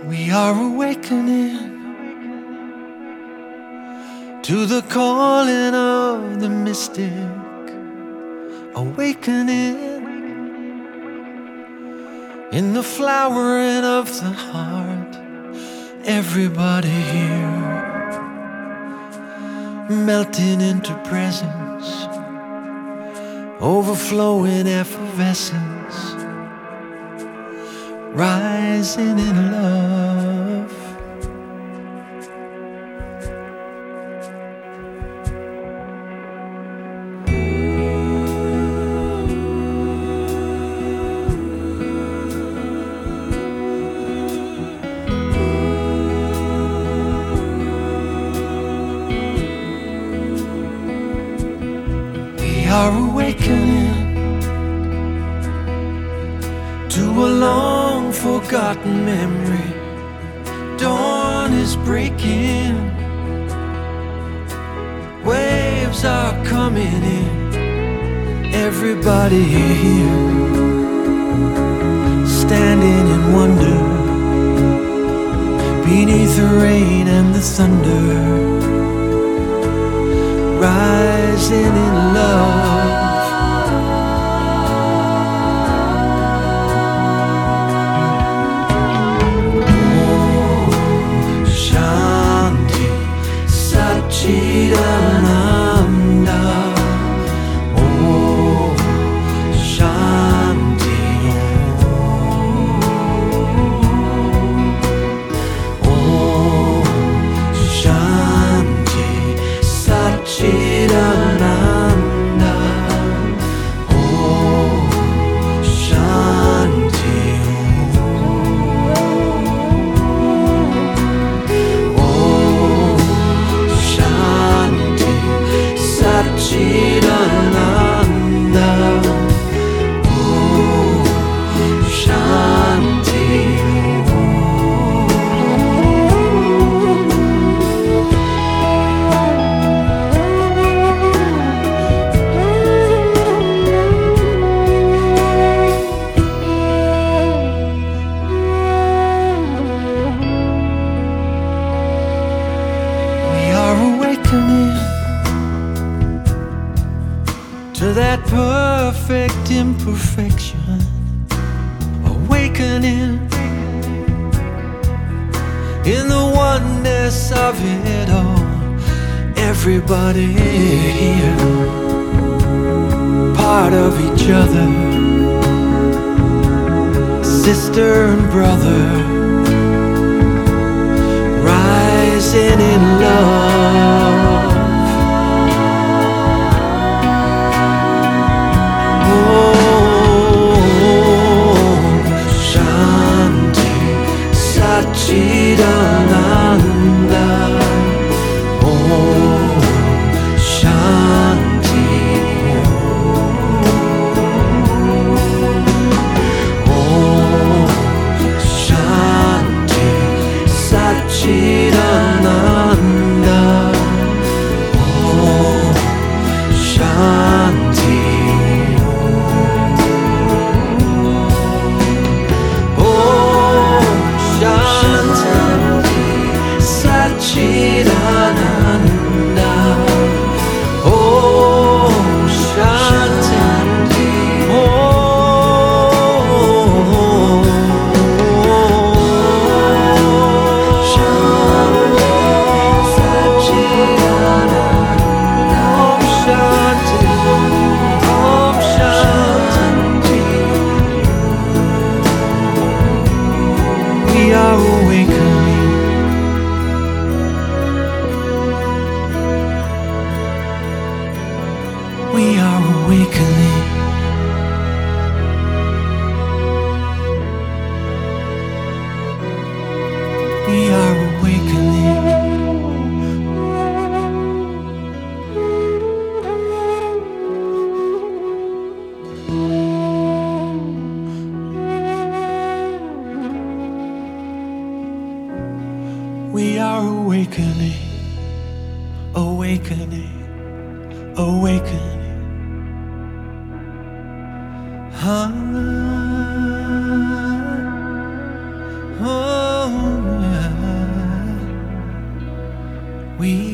We are awakening to the calling of the mystic. Awakening in the flowering of the heart. Everybody here melting into presence, overflowing effervescence, rising in love. We are awakening to a long forgotten memory. Dawn is breaking, waves are coming in. Everybody here standing in wonder beneath the rain and the thunder, rising in love. Chidananda, Om Shanti, Om Shanti, Satchidananda, Om Shanti, Satchidananda, Om Shanti, We are awakening to that perfect imperfection. Awakening in the oneness of it all. Everybody here, part of each other, sister and brother, rising in love. Chidananda, Om Shanti, Om Shanti, Satchidananda, Om Shanti, Om Shanti, Satchidananda, Om Shanti, Om Shanti, Satchidananda, Om Shanti, Om Shanti. We are awakening. We are awakening. We are awakening. We are awakening, awakening, awakening. Oh. We